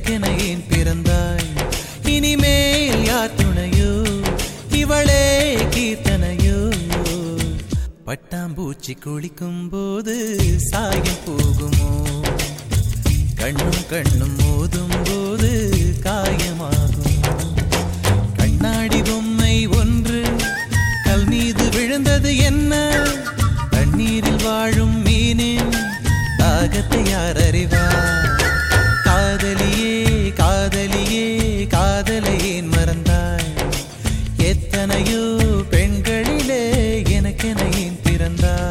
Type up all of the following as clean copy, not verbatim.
எனக்கென ஏன் பிறந்தாய்? இனிமேல் யார் துணையோ? இவளே கீர்த்தனையோ? பட்டாம்பூச்சி குளிக்கும் போது சாயம் போகுமோ? கண்ணும் கண்ணும் மோதும் போது காயமாகும். கண்ணாடி பொம்மை ஒன்று கல் மீது விழுந்தது என்ன? தண்ணீரில் வாழும் மீனின் தாகத்தை யார் அறிவார்? காதலியே காதலியே காதலை ஏன் மறந்தாய்? எத்தனையோ பெண்களிலே எனக்கென ஏன் பிறந்தாய்?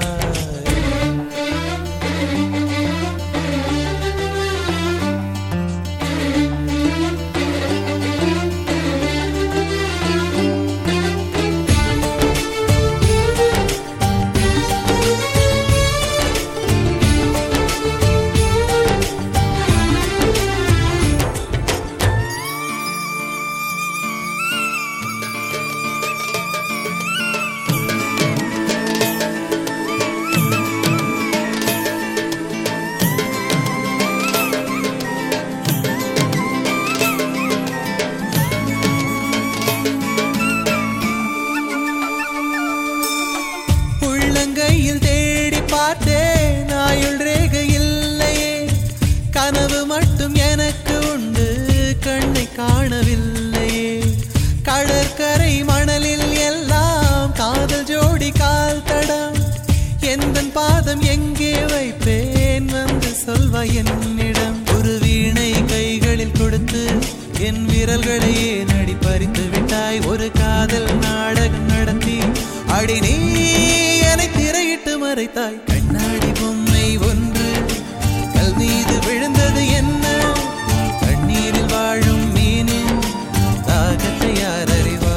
உள்ளங்கையில் தேடி பார்த்தேன், ஆயுள் ரேகை இல்லையே. கனவு மட்டும் எனக்கு உண்டு, கண்ணை காணவில்லையே. கடற்கரை மணலில் எல்லாம் காதல் ஜோடி கால் தடம். எந்தன் பாதம் எங்கே வைப்பேன்? வந்து சொல்வாய் என்னிடம். ஒரு வீணை கைகளில் கொடுத்து என் விரல்களையே நடி பறித்து விட்டாய். ஒரு காதல் நாடகம் நடத்தி அடி நீ என்னை திரையிட்டு மறைத்தாய். கண்ணாடி பொம்மை ஒன்று கல் மீது விழுந்தது என்ன? தண்ணீரில் வாழும் மீனின் தாகத்தை யார் அறிவார்?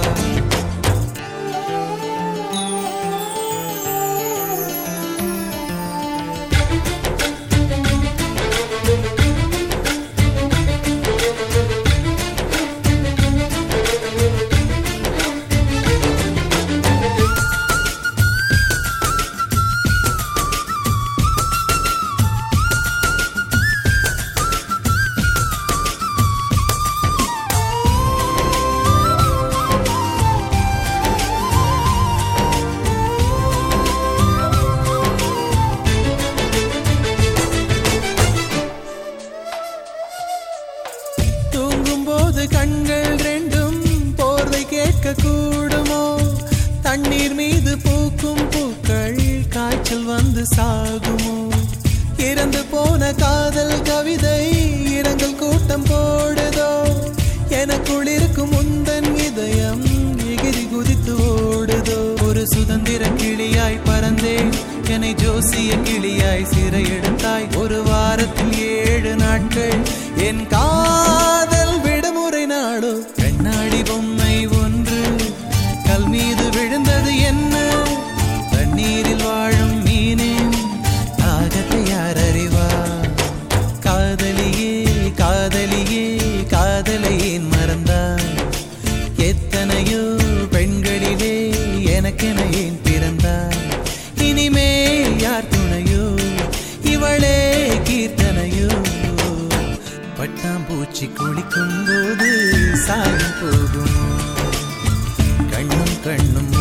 கண்கள் ரெண்டும் போர்வை கேட்க கூடுமோ? தண்ணீர் மீது பூக்கும் பூக்கள் காய்ச்சல் வந்து சாகுமோ? இறந்து போன காதல் கவிதை இரங்கல் கூட்டம் போடுதோ? எனக்குள் இருக்கும் முந்தன் இதயம் எகிரி குதித்து ஓடுதோ? ஒரு சுதந்திர கிளியாய் பறந்தேன், என்னை ஜோசிய கிளியாய் சிறையெடுத்தாய். ஒரு வாரத்தில் 7 நாட்கள் என் காதல் விடுமுறை நாடோ? கண்ணாடி பொம்மை ஒன்று கல் மீது விழுந்தது என்ன? தண்ணீரில் வாழும் மீனின் தாகத்தை யார் அறிவார்? காதலியே காதலியே காதலை ஏன் மறந்தாய்? எத்தனையோ பெண்களிலே எனக்கென ஏன் பிறந்தாய்? இனிமேல் யார் துணையோ? இவளே கீர்த்தனையோ? பட்டாம்பூச்சி குளிக்கும் போது சாயம் போகுமோ? கண்ணும் கண்ணும்